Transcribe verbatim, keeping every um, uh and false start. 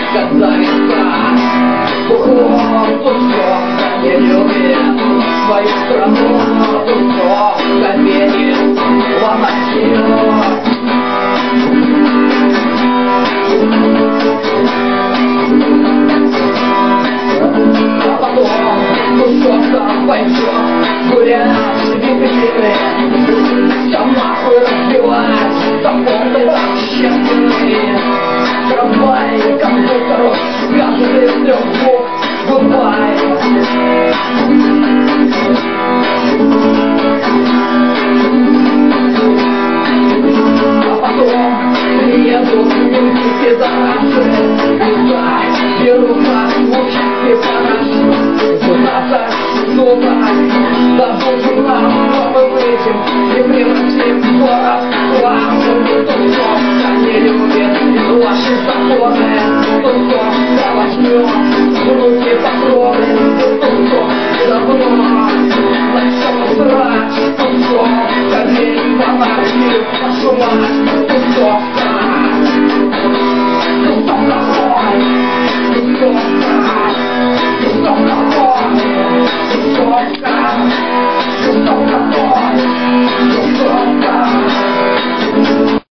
Казавица, бухло, тусо, не любит свою страну, тусо, камень, ломать а потом тусовка пойдет гулять, випили, шамаху разбивать, до полной общественной. Трамвай, компьютеров, каждый из трех букв goodbye. А потом приедут мультики за наши глаза, берут нас в участки парашют, куда-то, сюда, забудем нам, но мы выйдем и превратим город в лаву, тусовка не любит ваши законы, тусовка возьмет в руки покровы, тусовка давно, зачем срать, тусовка не фанатик, нашу мать, тусовка